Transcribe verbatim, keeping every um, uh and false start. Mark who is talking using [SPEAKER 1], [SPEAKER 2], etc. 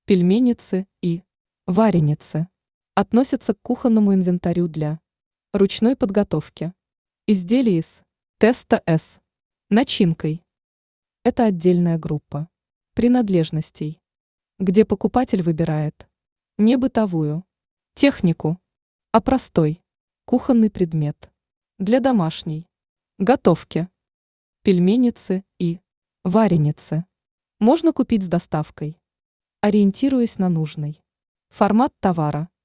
[SPEAKER 1] Пельменицы и вареницы относятся к кухонному инвентарю для ручной подготовки. Изделий из теста с начинкой. Это отдельная группа принадлежностей, где покупатель выбирает не бытовую технику, а простой кухонный предмет для домашней готовки. Пельменицы и вареницы можно купить с доставкой, ориентируясь на нужный формат товара.